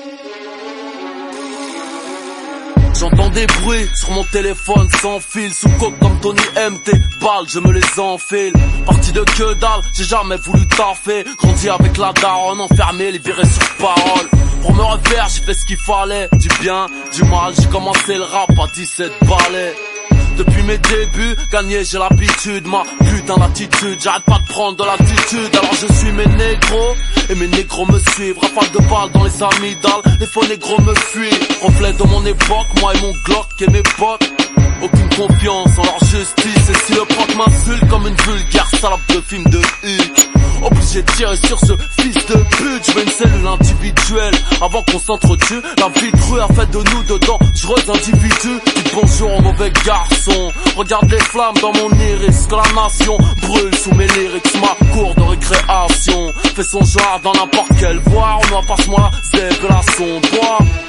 J'entends des bruits sur mon téléphone sans fil. Sous coke comme Tony MT, balles je me les enfile. Parti de que dalle, j'ai jamais voulu taffer. Grandi avec la daronne, enfermé, les virer sur parole. Pour me refaire, j'ai fait ce qu'il fallait. Du bien, du mal, j'ai commencé le rap à 17 balais. Depuis mes débuts, gagner j'ai l'habitude, ma putain d'attitude, j'arrête pas de prendre de l'attitude. Alors je suis mes négros, et mes négros me suivent. Rafale de balles dans les amygdales, les faux négros me fuient. Reflet de mon époque, moi et mon Glock et mes potes. Aucune confiance en leur justice. Et si le proc m'insulte comme une vulgaire salope de film de Hulk, obligé de tirer sur ce fils de pute. Je veux une cellule individuelle avant qu'on s'entretue. La vie de rue a fait de nous de dangereux individus. Dites bonjour au mauvais garçon. Regarde les flammes dans mon iris, que la nation brûle sous mes lyrics. Ma cour de récréation fait son genre dans n'importe quelle voie. On passe-moi la zèbre et la son bois.